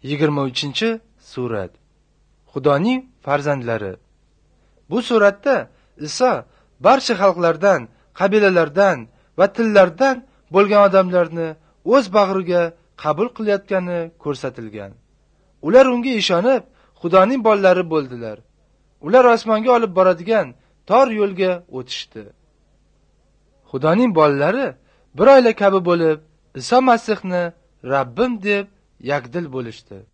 23-surat. Xudoning farzandlari. Bu suratda Iso barcha xalqlardan, qabilalardan va tillardan bo'lgan odamlarni o'z bag'riga qabul qilayotgani ko'rsatilgan. Ular unga ishonib, Xudoning bolalari bo'ldilar. Ular osmonga olib boradigan tor yo'lga o'tishdi. Xudoning bolalari bir oila kabi bo'lib, Iso Masihni Rabbim deb yakdil bo'lishdi.